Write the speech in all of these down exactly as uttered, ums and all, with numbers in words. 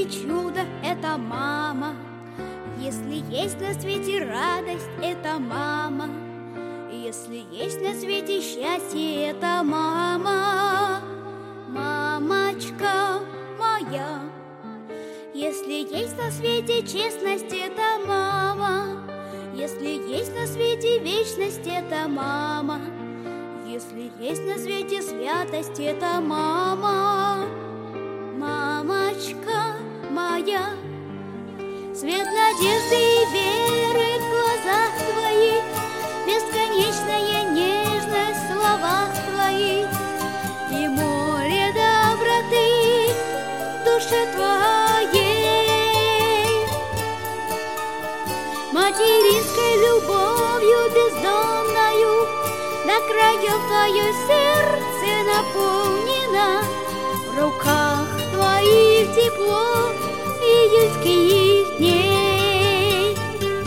свете чудо, это мама. Если есть на свете радость, это мама. Если есть на свете счастье, это мама. Мамочка моя. Если есть на свете честность, это мама. Если есть на свете вечность, это мама. Если есть на свете святость, это мама. Мамочка моя. Свет надежды и веры в глазах твоих, бесконечная нежность в словах твоих и море доброты в душе твоей. Материнской любовью бездонною до краев твое сердце наполнено, в руках твоих тепло июльских дней.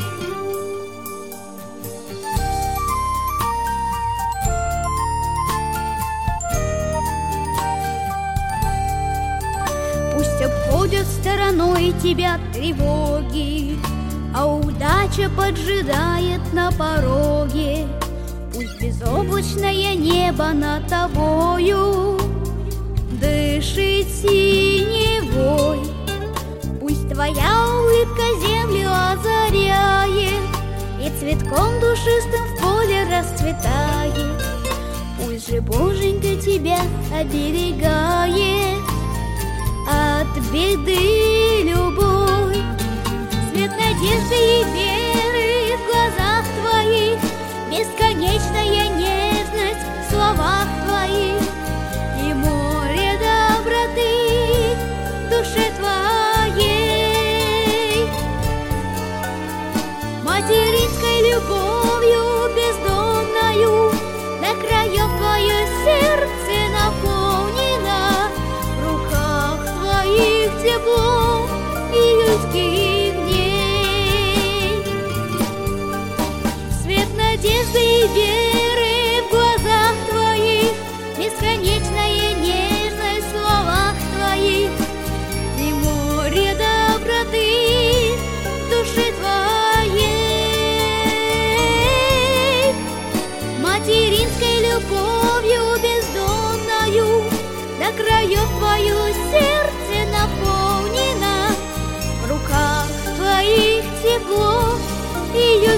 Пусть обходят стороной тебя тревоги, а удача поджидает на пороге. Пусть безоблачное небо над тобою дышит синевой. Пусть твоя улыбка землю озаряет и цветком душистым в поле расцветает. Пусть же Боженька тебя оберегает от беды любой. Свет надежды и веры в глазах твоих, бесконечная нежность в словах твоих и море доброты в душе твоей. Материнской любовью бездонною до краев твое сердце наполнено, в руках твоих тепло июльских дней. Свет надежды и веры в глазах твоих, бесконечная нежность в словах твоих и море доброты в душе твоей. Материнской любовью бездонною до краев твое сердце наполнено, в руках твоих тепло и